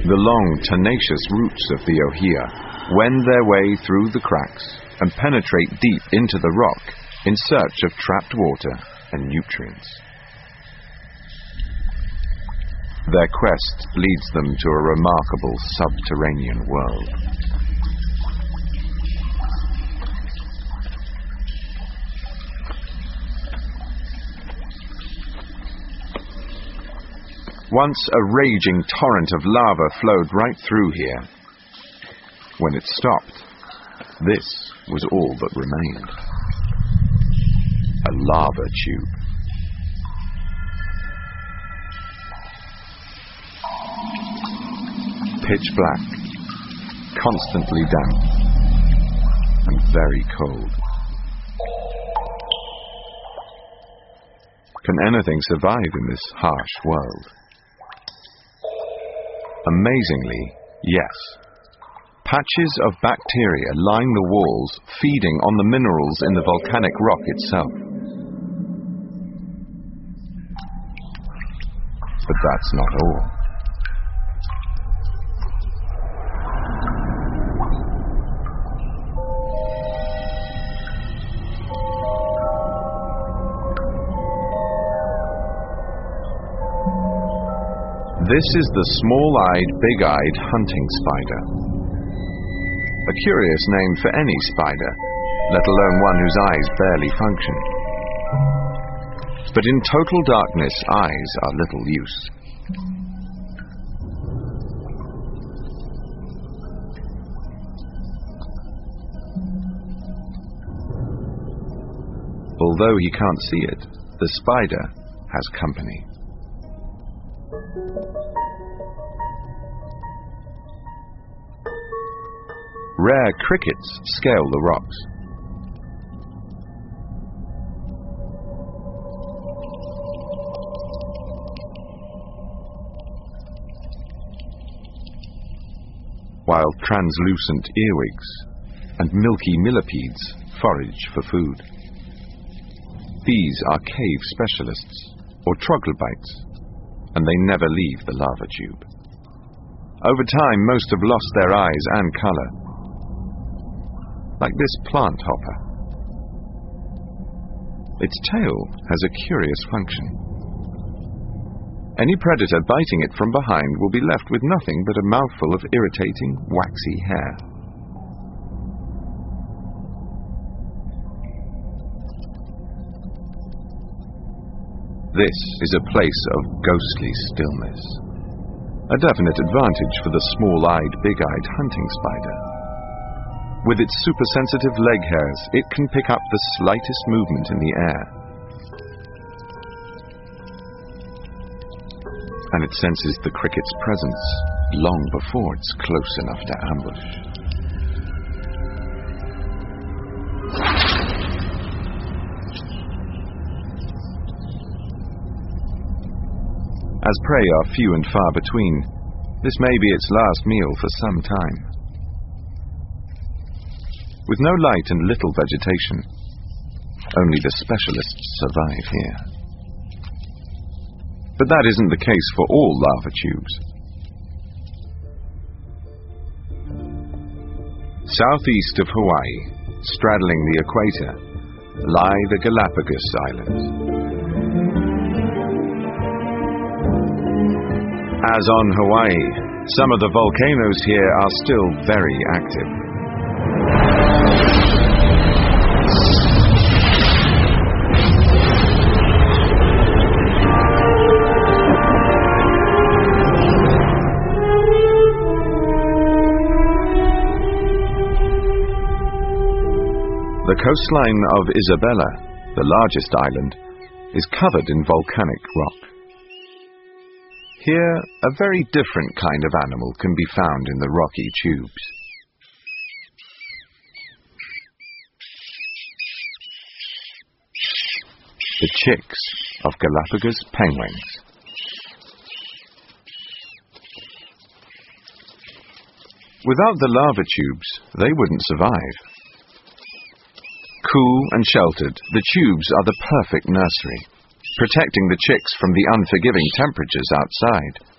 The long, tenacious roots of the ohia wend their way through the cracks and penetrate deep into the rock in search of trapped water and nutrients. Their quest leads them to a remarkable subterranean world. Once a raging torrent of lava flowed right through here. When it stopped, this was all that remained. A lava tube. Pitch black, constantly damp, and very cold. Can anything survive in this harsh world? Amazingly, yes. Patches of bacteria line the walls, feeding on the minerals in the volcanic rock itself. But that's not all. This is the small-eyed, big-eyed hunting spider. A curious name for any spider, let alone one whose eyes barely function. But in total darkness, eyes are little use. Although he can't see it, the spider has company. Rare crickets scale the rocks. While translucent earwigs and milky millipedes forage for food. These are cave specialists, or troglobites, and they never leave the lava tube. Over time, most have lost their eyes and color. Like this plant hopper. Its tail has a curious function. Any predator biting it from behind will be left with nothing but a mouthful of irritating, waxy hair. This is a place of ghostly stillness. A definite advantage for the small-eyed, big-eyed hunting spider. With its super-sensitive leg hairs, it can pick up the slightest movement in the air. And it senses the cricket's presence long before it's close enough to ambush. As prey are few and far between, this may be its last meal for some time. With no light and little vegetation, only the specialists survive here. But that isn't the case for all lava tubes. Southeast of Hawaii, straddling the equator, lie the Galapagos Islands. As on Hawaii, some of the volcanoes here are still very active. The coastline of Isabella, the largest island, is covered in volcanic rock. Here, a very different kind of animal can be found in the rocky tubes. The chicks of Galapagos penguins. Without the lava tubes, they wouldn't survive. Cool and sheltered, the tubes are the perfect nursery, protecting the chicks from the unforgiving temperatures outside.